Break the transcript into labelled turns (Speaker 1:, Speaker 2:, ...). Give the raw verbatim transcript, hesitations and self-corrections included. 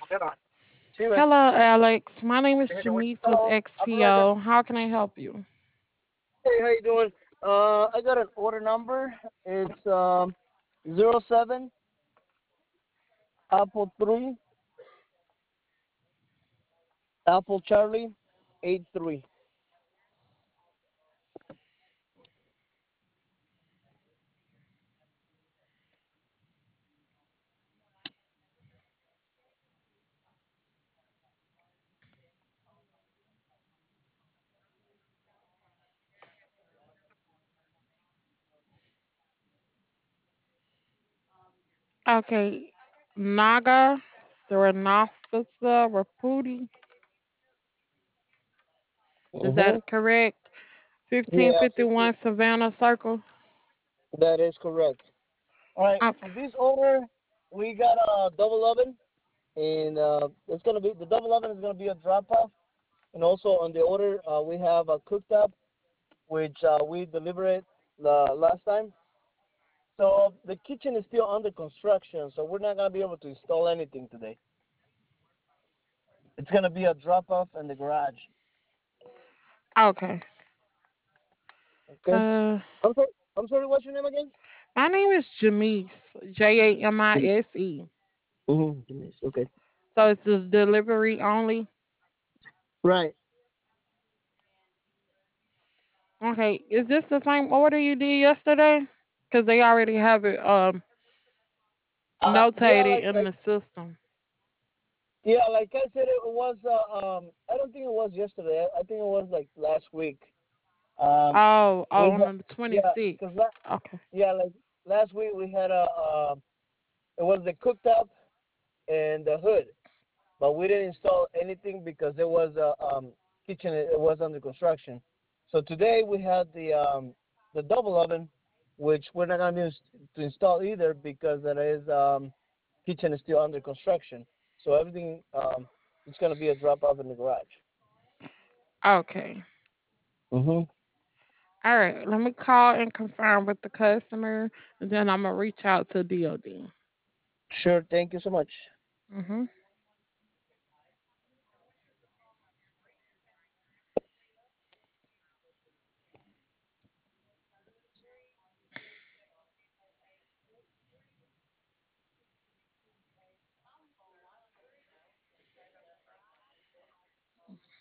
Speaker 1: Hello, Alex. My name is Jamise with
Speaker 2: Hello, I'll be right there.
Speaker 1: X P O. How can I help you?
Speaker 2: Hey, how you doing? Uh, I got an order number. It's um zero seven Apple three Apple Charlie eight three.
Speaker 1: Okay, Naga Srinivasa Rapudi. Is
Speaker 2: Mhm.
Speaker 1: that correct?
Speaker 2: Yeah, fifteen.
Speaker 1: fifteen fifty-one Savannah Circle.
Speaker 2: That is correct. All right.
Speaker 1: Okay.
Speaker 2: For this order, we got a double oven, and uh, it's gonna be the double oven is gonna be a drop off, and also on the order uh, we have a cooktop, which uh, we delivered the last time. So the kitchen is still under construction, so we're not gonna be able to install anything today. It's gonna be a drop off in the garage.
Speaker 1: Okay.
Speaker 2: Okay.
Speaker 1: Uh,
Speaker 2: I'm sorry. I'm sorry. What's your name again?
Speaker 1: my name is Jamise. J A M I S E.
Speaker 2: Mm-hmm. Okay.
Speaker 1: So it's the delivery only.
Speaker 2: Right.
Speaker 1: Okay. Is this the same order you did yesterday? Because they already have it um
Speaker 2: Uh, yeah,
Speaker 1: notated
Speaker 2: like
Speaker 1: in
Speaker 2: like
Speaker 1: the system.
Speaker 2: yeah, like I said, it was. Uh, um, I don't think it was yesterday. I, I think it was like last week. Um,
Speaker 1: Oh, oh,
Speaker 2: we
Speaker 1: on
Speaker 2: had
Speaker 1: the
Speaker 2: yeah, cause
Speaker 1: twenty-sixth.
Speaker 2: la-
Speaker 1: Okay.
Speaker 2: yeah, like last week we had a. Uh, it was the cooktop and the hood, but we didn't install anything because there was a um, kitchen. It was under construction. So today we had the um, the double oven, which we're not going to use to install either because that is um, kitchen is still under construction. So everything um, is going to be a drop off in the garage.
Speaker 1: Okay.
Speaker 2: Mhm.
Speaker 1: All right. Let me call and confirm with the customer, and then I'm gonna reach out to D O D.
Speaker 2: Sure. Thank you so much.
Speaker 1: Mhm.